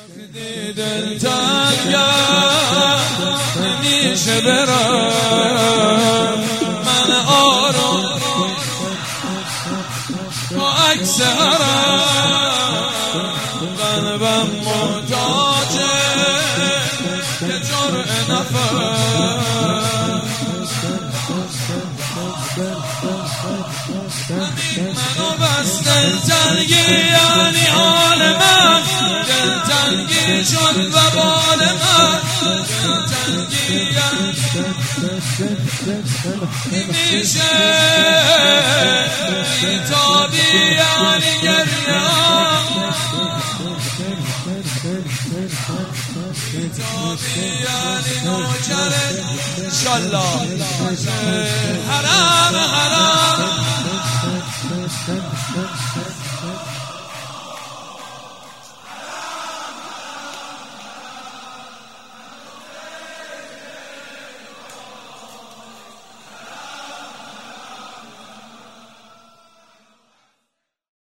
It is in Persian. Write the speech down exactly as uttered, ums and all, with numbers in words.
دل تنگم نمیشه برم من آروم با عکس هرم قلبم محتاجه یه جرعه نفس منو بس دلتنگی یعنی حال من دلتنگی شد و بال من دلتنگی یعنی میشه بیتابی یعنی گریه بیتابی یعنی نوکره انشالله حرام حرام